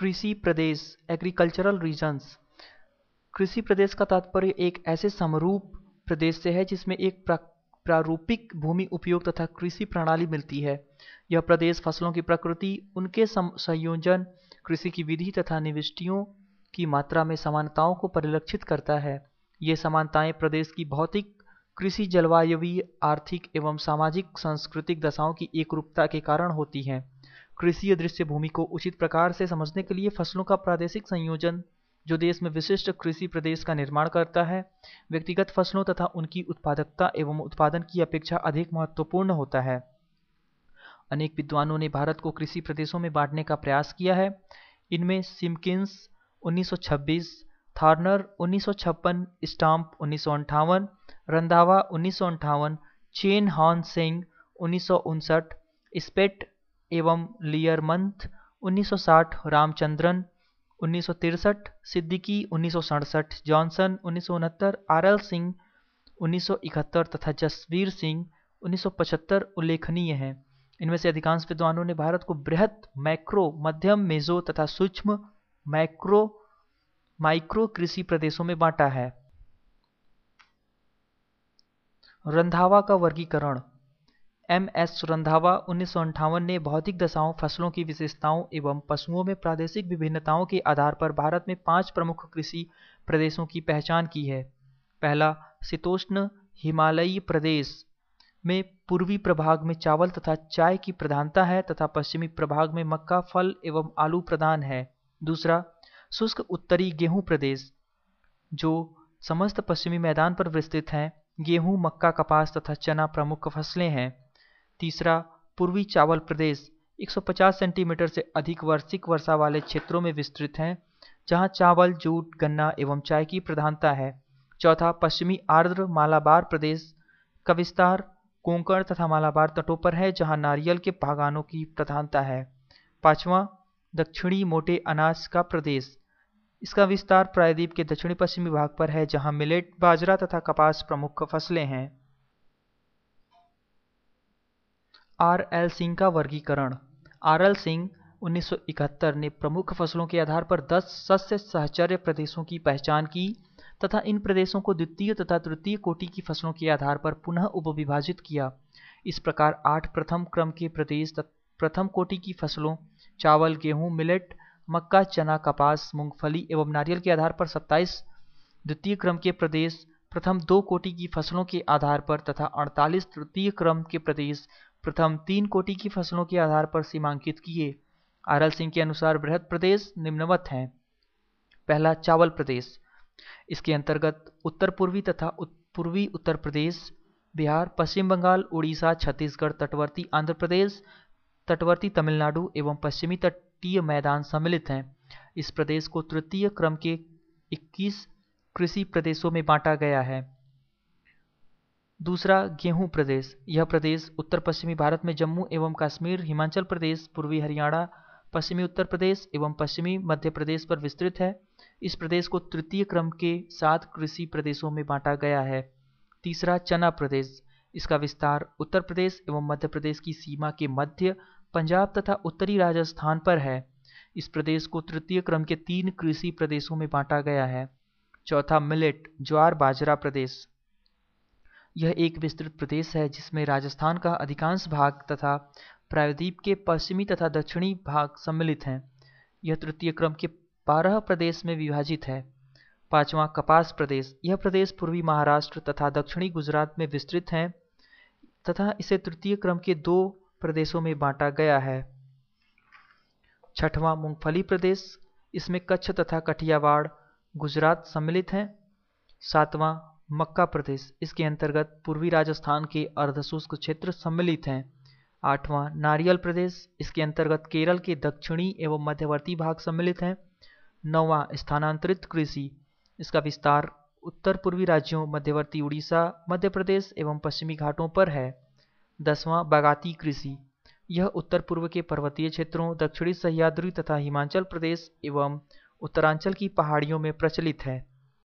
कृषि प्रदेश agricultural regions. कृषि प्रदेश का तात्पर्य एक ऐसे समरूप प्रदेश से है जिसमें एक प्रारूपिक भूमि उपयोग तथा कृषि प्रणाली मिलती है। यह प्रदेश फसलों की प्रकृति, उनके संयोजन, कृषि की विधि तथा निविष्टियों की मात्रा में समानताओं को परिलक्षित करता है। ये समानताएं प्रदेश की भौतिक, कृषि, जलवायवीय, आर्थिक एवं सामाजिक सांस्कृतिक दशाओं की एकरूपता के कारण होती हैं। कृषि दृश्य भूमि को उचित प्रकार से समझने के लिए फसलों का प्रादेशिक संयोजन जो देश में विशिष्ट कृषि प्रदेश का निर्माण करता है, व्यक्तिगत फसलों तथा उनकी उत्पादकता एवं उत्पादन की अपेक्षा अधिक महत्वपूर्ण होता है। अनेक विद्वानों ने भारत को कृषि प्रदेशों में बांटने का प्रयास किया है। इनमें Simkins 1926, Thorner 1956, Stamp 1958, Randhawa 1958, Chen Han Seng 1959, Spate एवं Learmonth 1960, Ramachandran 1963, Siddiqui 1967, Johnson 1969, R L Singh 1971 तथा जसवीर सिंह 1975 उल्लेखनीय हैं। इनमें से अधिकांश विद्वानों ने भारत को बृहत, मैक्रो, मध्यम, मेजो तथा सूक्ष्म माइक्रो कृषि प्रदेशों में बांटा है। रंधावा का वर्गीकरण। एम.एस. रंधावा 1958 ने भौतिक दशाओं, फसलों की विशेषताओं एवं पशुओं में प्रादेशिक विभिन्नताओं के आधार पर भारत में 5 प्रमुख कृषि प्रदेशों की पहचान की है। पहला, शीतोष्ण हिमालयी प्रदेश में पूर्वी प्रभाग में चावल तथा चाय की प्रधानता है तथा पश्चिमी प्रभाग में मक्का, फल एवं आलू प्रधान है। दूसरा, शुष्क उत्तरी गेहूं प्रदेश जो समस्त पश्चिमी मैदान पर विस्तृत हैं। गेहूं, मक्का, कपास तथा चना प्रमुख फसलें हैं। तीसरा, पूर्वी चावल प्रदेश 150 सेंटीमीटर से अधिक वार्षिक वर्षा वाले क्षेत्रों में विस्तृत हैं, जहां चावल, जूट, गन्ना एवं चाय की प्रधानता है। चौथा, पश्चिमी आर्द्र मालाबार प्रदेश का विस्तार कोंकण तथा मालाबार तटों पर है, जहां नारियल के बागानों की प्रधानता है। पांचवा, दक्षिणी मोटे अनाज का प्रदेश। इसका विस्तार प्रायद्वीप के दक्षिणी पश्चिमी भाग पर है, जहां मिलेट, बाजरा तथा कपास प्रमुख फसलें हैं। आर एल सिंह का वर्गीकरण। आर एल सिंह 1971 ने प्रमुख फसलों के आधार पर 10 सस्य साहचर्य प्रदेशों की पहचान की तथा इन प्रदेशों को द्वितीय तथा तृतीय कोटि की फसलों के आधार पर पुनः उपविभाजित किया। इस प्रकार 8 प्रथम क्रम के प्रदेश प्रथम कोटि की फसलों चावल, गेहूं, मिलेट, मक्का, चना, कपास, मूंगफली एवं नारियल के आधार पर 27 द्वितीय क्रम के प्रदेश प्रथम 2 कोटि की फसलों के आधार पर तथा 48 तृतीय क्रम के प्रदेश प्रथम 3 कोटि की फसलों के आधार पर सीमांकित किए। आर एल सिंह के अनुसार बृहद प्रदेश निम्नवत हैं। पहला, चावल प्रदेश। इसके अंतर्गत उत्तर पूर्वी तथा पूर्वी उत्तर प्रदेश, बिहार, पश्चिम बंगाल, उड़ीसा, छत्तीसगढ़, तटवर्ती आंध्र प्रदेश, तटवर्ती तमिलनाडु एवं पश्चिमी तटीय मैदान सम्मिलित हैं। इस प्रदेश को तृतीय क्रम के 21 कृषि प्रदेशों में बांटा गया है। दूसरा, गेहूं प्रदेश। यह प्रदेश उत्तर पश्चिमी भारत में जम्मू एवं कश्मीर, हिमाचल प्रदेश, पूर्वी हरियाणा, पश्चिमी उत्तर प्रदेश एवं पश्चिमी मध्य प्रदेश पर विस्तृत है। इस प्रदेश को तृतीय क्रम के 7 कृषि प्रदेशों में बांटा गया है। तीसरा, चना प्रदेश। इसका विस्तार उत्तर प्रदेश एवं मध्य प्रदेश की सीमा के मध्य, पंजाब तथा उत्तरी राजस्थान पर है। इस प्रदेश को तृतीय क्रम के 3 कृषि प्रदेशों में बांटा गया है। चौथा, मिलेट ज्वार बाजरा प्रदेश। यह एक विस्तृत प्रदेश है जिसमें राजस्थान का अधिकांश भाग तथा प्रायद्वीप के पश्चिमी तथा दक्षिणी भाग सम्मिलित हैं। यह तृतीय क्रम के 12 प्रदेश में विभाजित है। पांचवा, कपास प्रदेश। यह प्रदेश पूर्वी महाराष्ट्र तथा दक्षिणी गुजरात में विस्तृत है तथा इसे तृतीय क्रम के 2 प्रदेशों में बांटा गया है। छठवां, मूंगफली प्रदेश। इसमें कच्छ तथा कठियावाड़ गुजरात सम्मिलित हैं। सातवां, मक्का प्रदेश। इसके अंतर्गत पूर्वी राजस्थान के अर्धशुष्क क्षेत्र सम्मिलित हैं। आठवां, नारियल प्रदेश। इसके अंतर्गत केरल के दक्षिणी एवं मध्यवर्ती भाग सम्मिलित हैं। नौवां, स्थानांतरित कृषि। इसका विस्तार उत्तर पूर्वी राज्यों, मध्यवर्ती उड़ीसा, मध्य प्रदेश एवं पश्चिमी घाटों पर है। 10वां, बागाती कृषि। यह उत्तर पूर्व के पर्वतीय क्षेत्रों, दक्षिणी सह्याद्री तथा हिमाचल प्रदेश एवं उत्तरांचल की पहाड़ियों में प्रचलित है।